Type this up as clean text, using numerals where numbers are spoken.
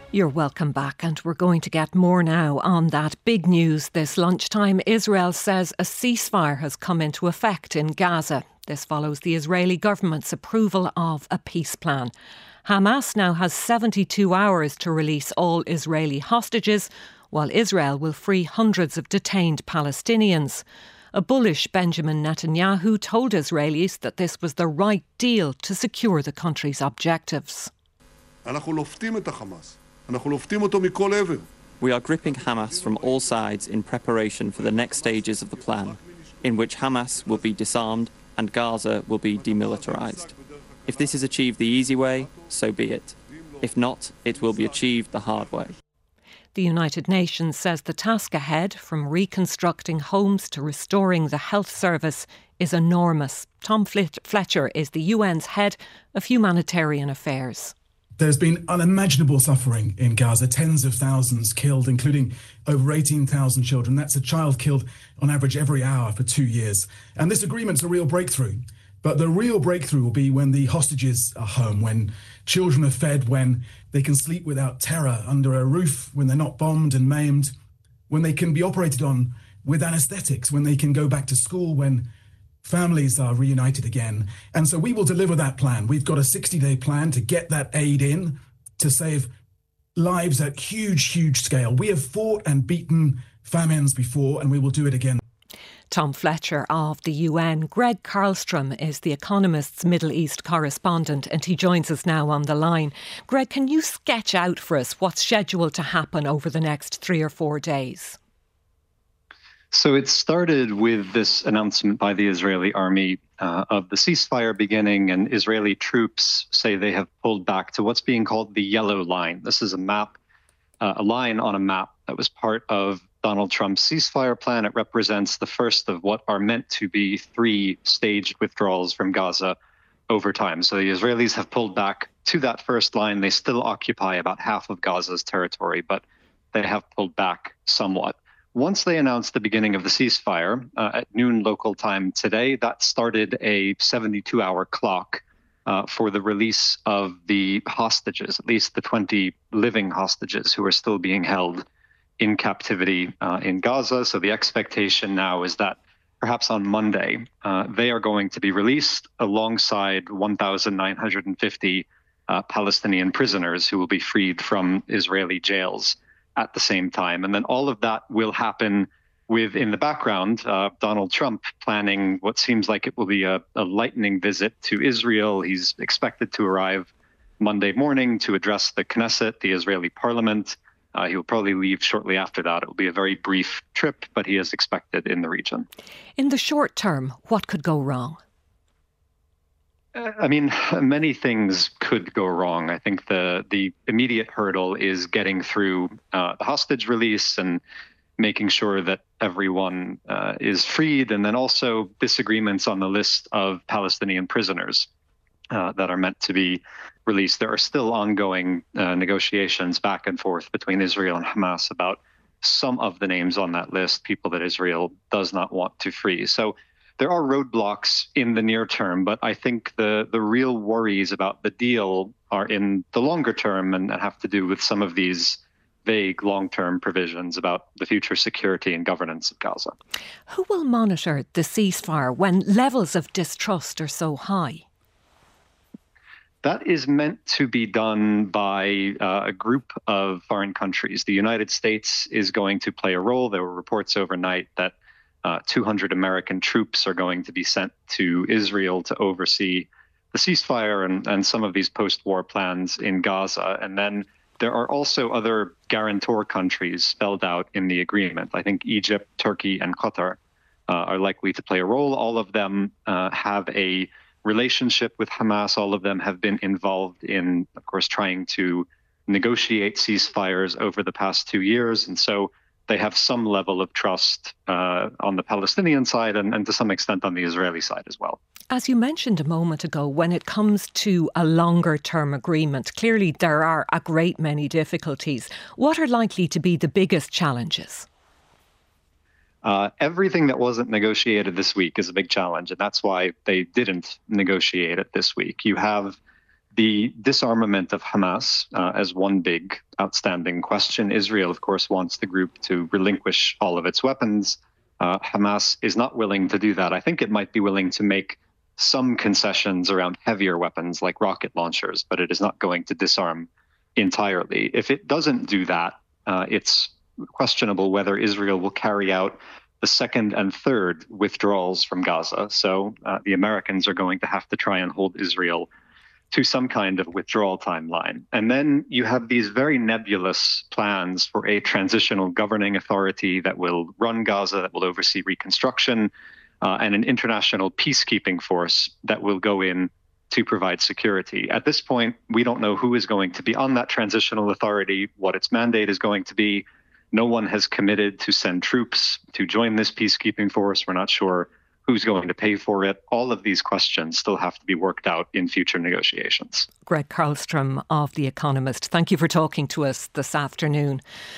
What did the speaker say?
You're welcome back, and we're going to get more now on that big news this lunchtime. Israel says a ceasefire has come into effect in Gaza. This follows the Israeli government's approval of a peace plan. Hamas now has 72 hours to release all Israeli hostages, while Israel will free hundreds of detained Palestinians. A bullish Benjamin Netanyahu told Israelis that this was the right deal to secure the country's objectives. We are gripping Hamas from all sides in preparation for the next stages of the plan, in which Hamas will be disarmed and Gaza will be demilitarised. If this is achieved the easy way, so be it. If not, it will be achieved the hard way. The United Nations says the task ahead, from reconstructing homes to restoring the health service, is enormous. Tom Fletcher is the UN's head of humanitarian affairs. There's been unimaginable suffering in Gaza, tens of thousands killed, including over 18,000 children. That's a child killed on average every hour for 2 years. And this agreement's a real breakthrough. But the real breakthrough will be when the hostages are home, when children are fed, when they can sleep without terror under a roof, when they're not bombed and maimed, when they can be operated on with anaesthetics, when they can go back to school, when families are reunited again. And so we will deliver that plan. We've got a 60-day plan to get that aid in, to save lives at huge, huge scale. We have fought and beaten famines before, and we will do it again. Tom Fletcher of the UN. Greg Karlstrom is The Economist's Middle East correspondent, and he joins us now on the line. Greg, can you sketch out for us what's scheduled to happen over the next 3 or 4 days? So it started with this announcement by the Israeli army of the ceasefire beginning, and Israeli troops say they have pulled back to what's being called the Yellow Line. This is a map, a line on a map that was part of Donald Trump's ceasefire plan. It represents the first of what are meant to be 3 staged withdrawals from Gaza over time. So the Israelis have pulled back to that first line. They still occupy about half of Gaza's territory, but they have pulled back somewhat. Once they announced the beginning of the ceasefire at noon local time today, that started a 72-hour clock for the release of the hostages, at least the 20 living hostages who are still being held in captivity in Gaza. So the expectation now is that perhaps on Monday, they are going to be released alongside 1,950 Palestinian prisoners who will be freed from Israeli jails at the same time. And then all of that will happen with, in the background, Donald Trump planning what seems like it will be a lightning visit to Israel. He's expected to arrive Monday morning to address the Knesset, the Israeli parliament. He will probably leave shortly after that. It will be a very brief trip, but he is expected in the region. In the short term, what could go wrong? I mean, many things could go wrong. I think the immediate hurdle is getting through the hostage release and making sure that everyone is freed, and then also disagreements on the list of Palestinian prisoners that are meant to be released. There are still ongoing negotiations back and forth between Israel and Hamas about some of the names on that list, people that Israel does not want to free. So there are roadblocks in the near term, but I think the real worries about the deal are in the longer term and have to do with some of these vague long-term provisions about the future security and governance of Gaza. Who will monitor the ceasefire when levels of distrust are so high? That is meant to be done by a group of foreign countries. The United States is going to play a role. There were reports overnight that 200 American troops are going to be sent to Israel to oversee the ceasefire and some of these post-war plans in Gaza. And then there are also other guarantor countries spelled out in the agreement. I think Egypt, Turkey, and Qatar are likely to play a role. All of them have a relationship with Hamas. All of them have been involved in, of course, trying to negotiate ceasefires over the past 2 years. And so they have some level of trust on the Palestinian side and to some extent on the Israeli side as well. As you mentioned a moment ago, when it comes to a longer term agreement, clearly there are a great many difficulties. What are likely to be the biggest challenges? Everything that wasn't negotiated this week is a big challenge, and that's why they didn't negotiate it this week. You have the disarmament of Hamas as one big outstanding question. Israel, of course, wants the group to relinquish all of its weapons. Hamas is not willing to do that. I think it might be willing to make some concessions around heavier weapons like rocket launchers, but it is not going to disarm entirely. If it doesn't do that, it's questionable whether Israel will carry out the second and third withdrawals from Gaza. So the Americans are going to have to try and hold Israel to some kind of withdrawal timeline. And then you have these very nebulous plans for a transitional governing authority that will run Gaza, that will oversee reconstruction, and an international peacekeeping force that will go in to provide security. At this point, we don't know who is going to be on that transitional authority, what its mandate is going to be. No one has committed to send troops to join this peacekeeping force. We're not sure who's going to pay for it. All of these questions still have to be worked out in future negotiations. Greg Karlstrom of The Economist, thank you for talking to us this afternoon.